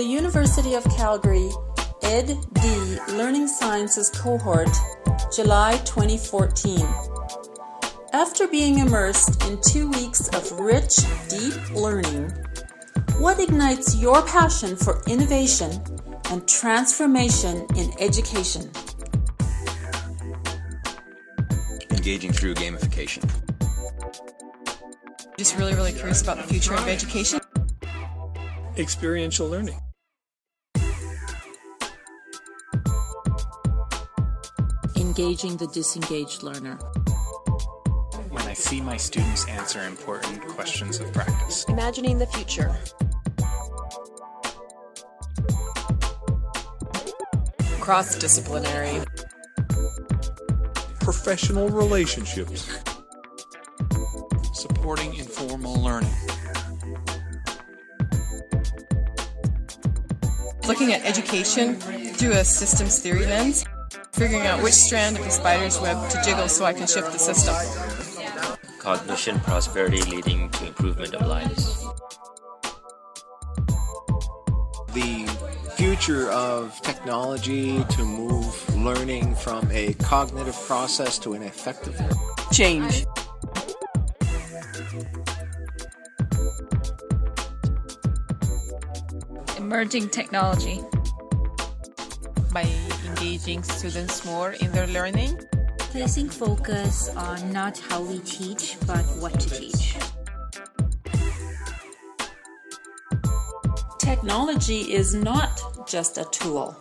The University of Calgary Ed.D. Learning Sciences Cohort, July 2014. After being immersed in 2 weeks of rich, deep learning, what ignites your passion for innovation and transformation in education? Engaging through gamification. Just really curious about the future of education. Experiential learning. Engaging the disengaged learner. When I see my students answer important questions of practice. Imagining the future. Cross-disciplinary. Professional relationships. Supporting informal learning. Looking at education through a systems theory lens. Figuring out which strand of the spider's web to jiggle so I can shift the system. Cognition prosperity leading to improvement of lives. The future of technology to move learning from a cognitive process to an effective one. Change. Emerging technology. By engaging students more in their learning. Placing focus on not how we teach, but what to teach. Technology is not just a tool.